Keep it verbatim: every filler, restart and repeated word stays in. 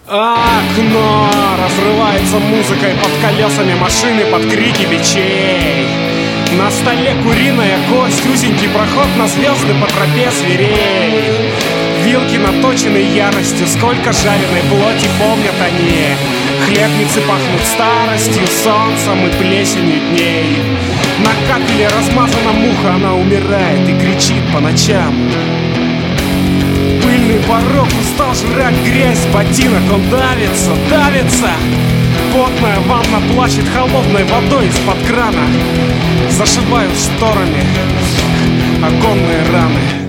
Окно разрывается музыкой под колесами машины, под крики бичей. На столе куриная кость, узенький проход на звезды по тропе зверей. Вилки наточены яростью, сколько жареной плоти помнят они. Хлебницы пахнут старостью, солнцем и плесенью дней. На капеле размазана муха, она умирает и кричит по ночам. Пыльный порог устал жрать грязь ботинок, он давится, давится. Потная ванна плачет холодной водой из-под крана. Зашибают шторами оконные раны.